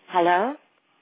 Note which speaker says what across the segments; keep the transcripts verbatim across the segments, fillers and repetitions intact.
Speaker 1: Hello?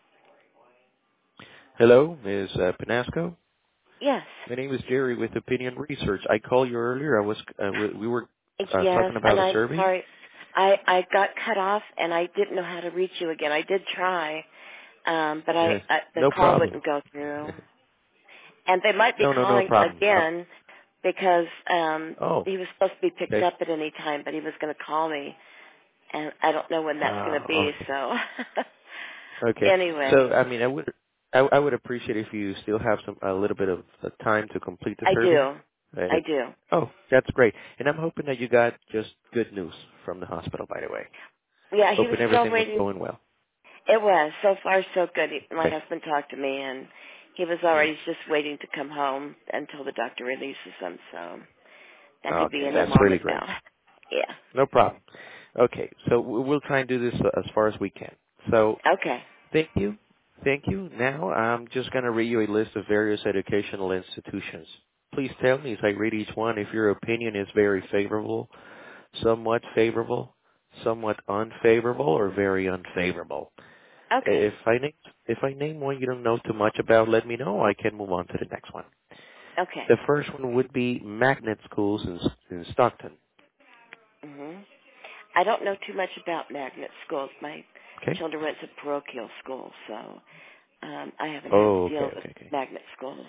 Speaker 2: Hello, Miz uh, Pinasco.
Speaker 1: Yes.
Speaker 2: My name is Jerry with Opinion Research. I called you earlier. I was uh, we, we were uh,
Speaker 1: Yes,
Speaker 2: talking about
Speaker 1: and
Speaker 2: a
Speaker 1: I'm
Speaker 2: survey.
Speaker 1: sorry. I, I got cut off and I didn't know how to reach you again. I did try, um, but I,
Speaker 2: Yes,
Speaker 1: I the
Speaker 2: no
Speaker 1: call
Speaker 2: problem.
Speaker 1: wouldn't go through. And they might be
Speaker 2: no, no, no
Speaker 1: calling
Speaker 2: problem. Uh,
Speaker 1: again because um,
Speaker 2: oh,
Speaker 1: he was supposed to be picked
Speaker 2: okay.
Speaker 1: up at any time, but he was going to call me, and I don't know when that's going
Speaker 2: Uh,
Speaker 1: to be.
Speaker 2: okay.
Speaker 1: So,
Speaker 2: Okay.
Speaker 1: anyway,
Speaker 2: So, I mean, I would I, I would appreciate if you still have some a little bit of uh, time to complete the
Speaker 1: I
Speaker 2: survey.
Speaker 1: do.
Speaker 2: Uh,
Speaker 1: I do.
Speaker 2: oh, that's great. And I'm hoping that you got just good news from the hospital. By the way,
Speaker 1: Yeah, he was
Speaker 2: hoping
Speaker 1: still
Speaker 2: everything was
Speaker 1: waiting.
Speaker 2: going well.
Speaker 1: It was. So far, so good. He- My
Speaker 2: Okay.
Speaker 1: husband talked to me, and he was
Speaker 2: Mm.
Speaker 1: already just waiting to come home until the doctor releases him, so that could be
Speaker 2: Okay,
Speaker 1: any
Speaker 2: that's really
Speaker 1: moment
Speaker 2: great.
Speaker 1: now. Yeah.
Speaker 2: No problem. Okay, so we- we'll try and do this uh, as far as we can. So
Speaker 1: Okay.
Speaker 2: thank you. Thank you. Now I'm just going to read you a list of various educational institutions. Please tell me as I read each one if your opinion is very favorable, somewhat favorable, somewhat unfavorable, or very unfavorable.
Speaker 1: Okay.
Speaker 2: If I name, if I name one you don't know too much about, let me know. I can move on to the next one.
Speaker 1: Okay.
Speaker 2: The first one would be magnet schools in, in Stockton.
Speaker 1: Mhm. I don't know too much about magnet schools. My
Speaker 2: Okay?
Speaker 1: children went to parochial school, so um, I haven't had to
Speaker 2: Oh, okay,
Speaker 1: deal with
Speaker 2: okay, okay.
Speaker 1: magnet schools.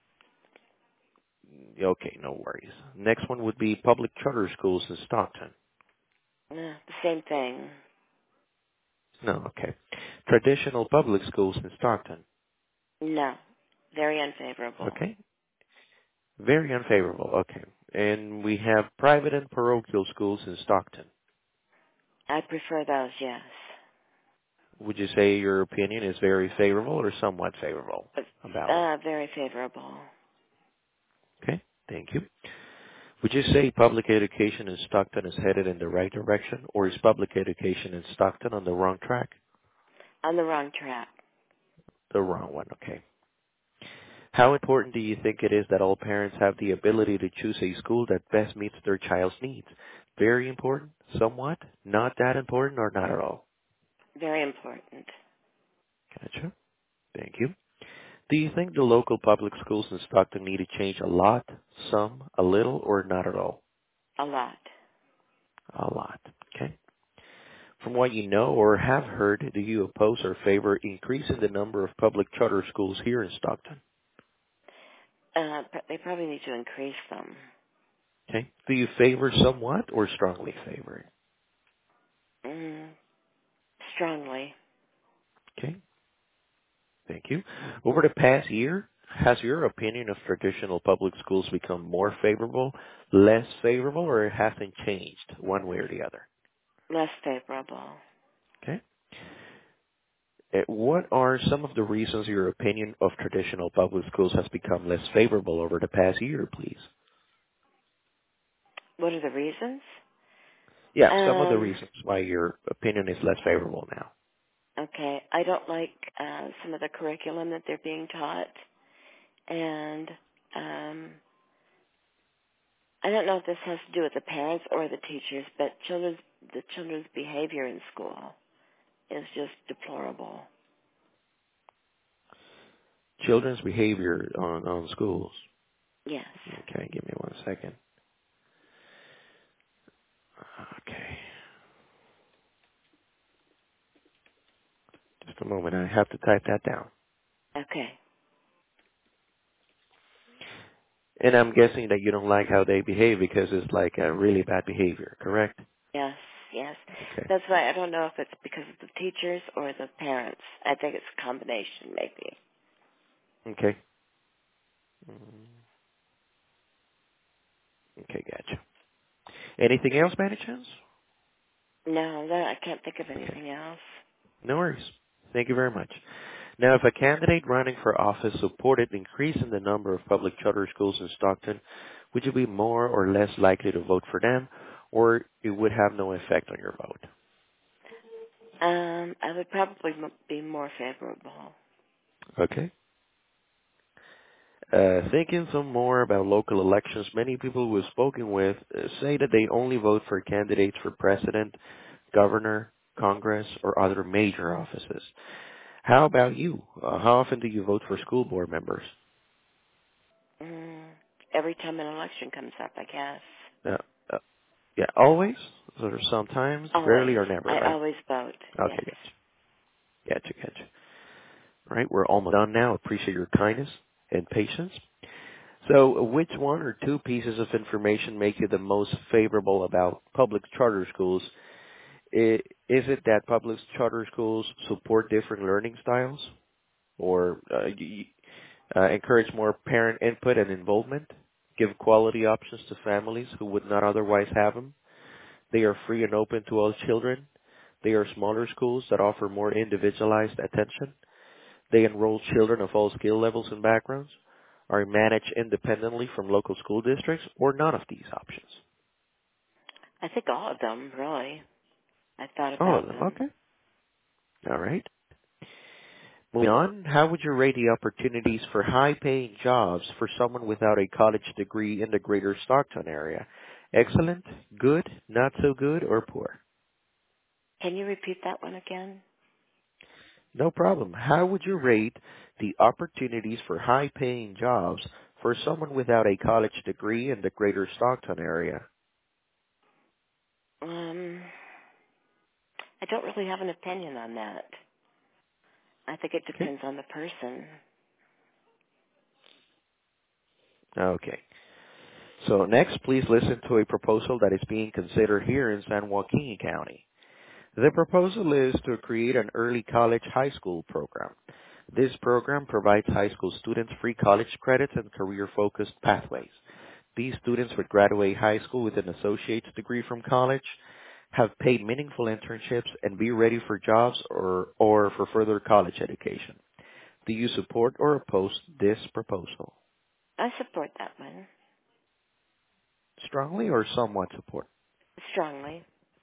Speaker 2: Okay, no worries. Next one would be public charter schools in Stockton.
Speaker 1: Uh, the same thing.
Speaker 2: No, okay. Traditional public schools in Stockton.
Speaker 1: No. Very unfavorable.
Speaker 2: Okay. Very unfavorable. Okay. And we have private and parochial schools in Stockton.
Speaker 1: I prefer those, yes.
Speaker 2: Would you say your opinion is very favorable or somewhat favorable
Speaker 1: But,
Speaker 2: about it?
Speaker 1: uh, very favorable.
Speaker 2: Okay. Thank you. Would you say public education in Stockton is headed in the right direction, or is public education in Stockton on the wrong track?
Speaker 1: On the wrong track.
Speaker 2: The wrong one. Okay. How important do you think it is that all parents have the ability to choose a school that best meets their child's needs? Very important? Somewhat? Not that important, or not at all?
Speaker 1: Very important.
Speaker 2: Gotcha. Thank you. Do you think the local public schools in Stockton need to change a lot, some, a little, or not at all?
Speaker 1: A lot.
Speaker 2: A lot. Okay. From what you know or have heard, do you oppose or favor increasing the number of public charter schools here in Stockton?
Speaker 1: Uh, but they probably need to increase them.
Speaker 2: Okay. Do you favor somewhat or strongly favor it?
Speaker 1: Mm, strongly.
Speaker 2: Okay. Thank you. Over the past year, has your opinion of traditional public schools become more favorable, less favorable, or it hasn't changed one way or the other?
Speaker 1: Less favorable.
Speaker 2: Okay. Uh, What are some of the reasons your opinion of traditional public schools has become less favorable over the past year, please?
Speaker 1: What are the reasons?
Speaker 2: Yeah, some of the
Speaker 1: Um,
Speaker 2: reasons why your opinion is less favorable now.
Speaker 1: okay. I don't like uh, some of the curriculum that they're being taught. And um, I don't know if this has to do with the parents or the teachers, but children's the children's behavior in school is just deplorable.
Speaker 2: Children's behavior on, on schools.
Speaker 1: Yes.
Speaker 2: Okay, give me one second. Okay, just a moment. I have to type that down.
Speaker 1: Okay.
Speaker 2: And I'm guessing that you don't like how they behave because it's like a really bad behavior, correct?
Speaker 1: Yes, yes.
Speaker 2: Okay.
Speaker 1: That's why I don't know if it's because of the teachers or the parents. I think it's a combination, maybe.
Speaker 2: Okay. Mm, okay, gotcha. Anything else, by any chance?
Speaker 1: No, no, I can't think of
Speaker 2: Okay.
Speaker 1: anything else.
Speaker 2: No worries. Thank you very much. Now, if a candidate running for office supported increasing the number of public charter schools in Stockton, would you be more or less likely to vote for them, or it would have no effect on your vote?
Speaker 1: Um, I would probably m- be more favorable.
Speaker 2: Okay. Uh, thinking some more about local elections, many people we've spoken with uh, say that they only vote for candidates for president, governor. Congress, or other major offices. How about you? Uh, how often do you vote for school board members?
Speaker 1: Mm, every time an election comes up, I guess.
Speaker 2: Uh, uh, yeah, always? Or sometimes? Rarely
Speaker 1: Always.
Speaker 2: or never,
Speaker 1: I
Speaker 2: right?
Speaker 1: always vote. Yes.
Speaker 2: Okay, gotcha. Gotcha, gotcha. All right, we're almost done now. Appreciate your kindness and patience. So, which one or two pieces of information make you the most favorable about public charter schools? I- Is it that public charter schools support different learning styles, or uh, y- uh, encourage more parent input and involvement, give quality options to families who would not otherwise have them? They are free and open to all children. They are smaller schools that offer more individualized attention. They enroll children of all skill levels and backgrounds, are managed independently from local school districts, or none of these options.
Speaker 1: I think all of them, really. I thought
Speaker 2: All of
Speaker 1: about
Speaker 2: them.
Speaker 1: them.
Speaker 2: Okay. All right. Moving on, how would you rate the opportunities for high-paying jobs for someone without a college degree in the greater Stockton area? Excellent, good, not so good, or poor?
Speaker 1: Can you repeat that one again?
Speaker 2: No problem. How would you rate the opportunities for high-paying jobs for someone without a college degree in the greater Stockton area?
Speaker 1: Um, I don't really have an opinion on that. I think it
Speaker 2: Okay.
Speaker 1: depends on the person.
Speaker 2: Okay. So next, please listen to a proposal that is being considered here in San Joaquin County. The proposal is to create an early college high school program. This program provides high school students free college credits and career-focused pathways. These students would graduate high school with an associate's degree from college, have paid meaningful internships, and be ready for jobs or, or for further college education. Do you support or oppose this proposal?
Speaker 1: I support that one
Speaker 2: Strongly or somewhat support?
Speaker 1: strongly.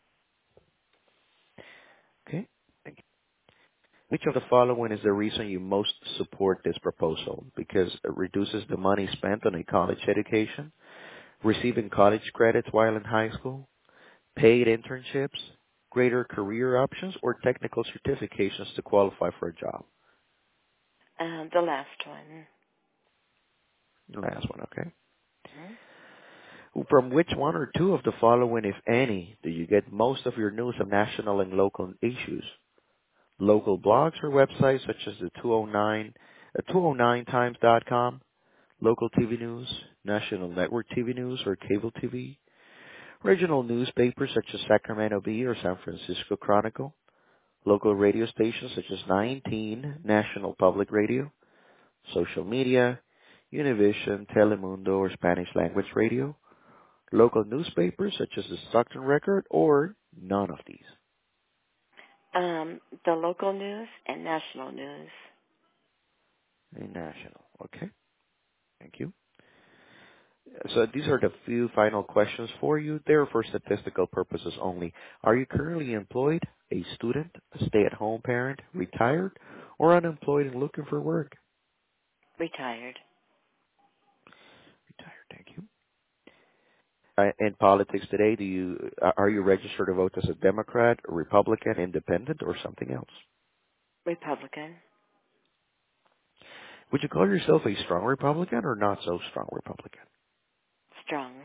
Speaker 2: Okay. Thank you. Which of the following is the reason you most support this proposal? Because it reduces the money spent on a college education, receiving college credits while in high school, paid internships, greater career options, or technical certifications to qualify for a job?
Speaker 1: Uh, the last one.
Speaker 2: The last one, okay.
Speaker 1: Hmm?
Speaker 2: From which one or two of the following, if any, do you get most of your news of national and local issues? Local blogs or websites such as the two oh nine, uh, two oh nine times dot com, local T V news, national network T V news or cable T V, regional newspapers such as Sacramento Bee or San Francisco Chronicle, local radio stations such as nineteen National Public Radio, social media, Univision, Telemundo or Spanish language radio, local newspapers such as the Stockton Record, or none of these.
Speaker 1: Um, the local news and national news.
Speaker 2: A national. Okay. Thank you. So these are the few final questions for you. They're for statistical purposes only. Are you currently employed, a student, a stay-at-home parent, retired, or unemployed and looking for work?
Speaker 1: Retired.
Speaker 2: Retired. Thank you. Uh, in politics today, do you uh, are you registered to vote as a Democrat, a Republican, Independent, or something else?
Speaker 1: Republican.
Speaker 2: Would you call yourself a strong Republican or not so strong Republican?
Speaker 1: Strong.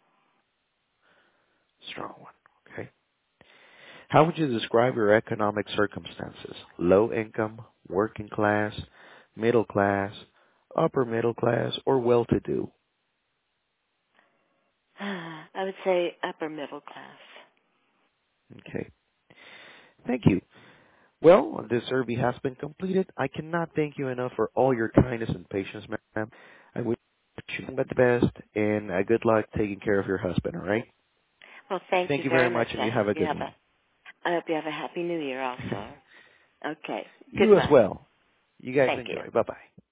Speaker 2: Strong one. Okay. How would you describe your economic circumstances? Low income, working class, middle class, upper middle class, or well-to-do?
Speaker 1: I would say upper middle class.
Speaker 2: Okay. Thank you. Well, this survey has been completed. I cannot thank you enough for all your kindness and patience, ma'am. I wish you the best and uh, good luck taking care of your husband, all right?
Speaker 1: Well, thank
Speaker 2: Thank
Speaker 1: you
Speaker 2: you
Speaker 1: very
Speaker 2: very
Speaker 1: much.
Speaker 2: much, and
Speaker 1: I
Speaker 2: you
Speaker 1: hope
Speaker 2: have a
Speaker 1: you
Speaker 2: good
Speaker 1: have
Speaker 2: one.
Speaker 1: a I hope you have a happy new year also. Okay.
Speaker 2: You as
Speaker 1: Goodbye.
Speaker 2: well. You guys
Speaker 1: Thank you.
Speaker 2: enjoy. Bye-bye.